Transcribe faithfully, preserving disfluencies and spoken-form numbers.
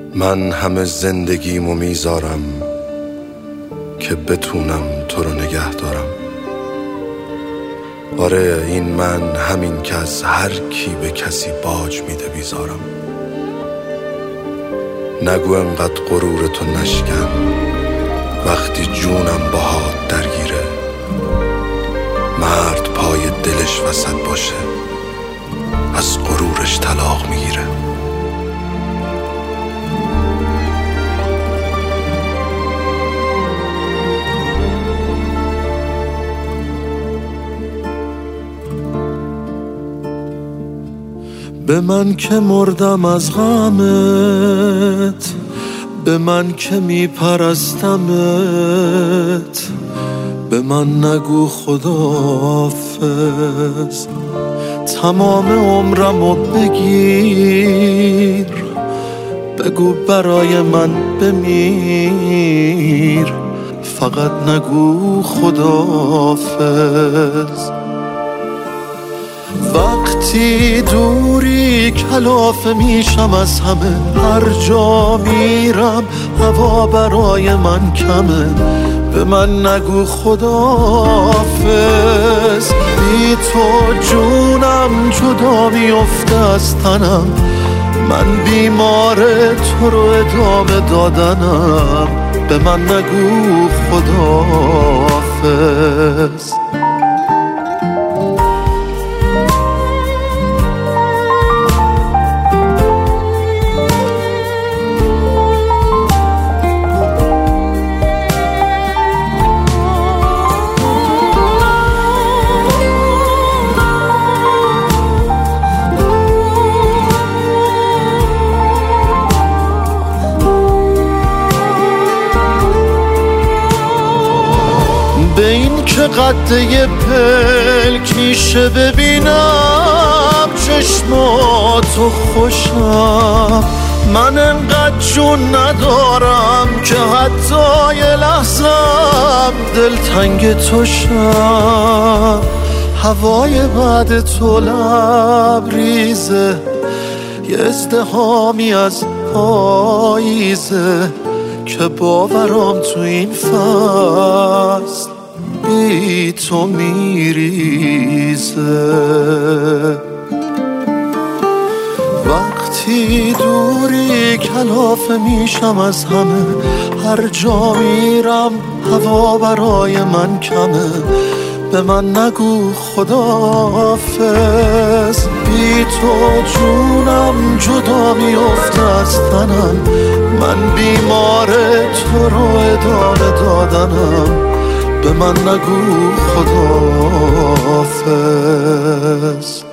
من همه زندگیمو میذارم که بتونم تو رو نگه دارم. آره این من، همین که از هر کی به کسی باج میده بیزارم. نگو انقدر غرور تو نشکن وقتی جونم باهات درگیره. مرد پای دلش وسط باشه از غرورش طلاق میگیره. به من که مردم از غمت، به من که میپرستمت، به من نگو خداحافظ. تمام عمرمو بگیر، بگو برای من بمیر، فقط نگو خداحافظ. وقتی دوری کلافه میشم از همه، هر جا میرم هوا برای من کمه. به من نگو خداحافظ، بی تو جونم جدا میفته از تنم. من بیمار تو رو ادامه دادنم. به من نگو خداحافظ. به این که قده پلک میشه ببینم چشماتو خوشم. من انقدر جون ندارم که حتی یه لحظم دلتنگ تو شم. هوای بعد تو لبریزه، یه ازدحامی از پاییزه که باورام تو این فصل بی تو میریزه. وقتی دوری کلافه میشم از همه، هر جا میرم هوا برای من کمه. به من نگو خداحافظ، بی تو جونم جدا میفته از تنم. من بیمار تو رو ادامه دادنم. به من نگو خداحافظ.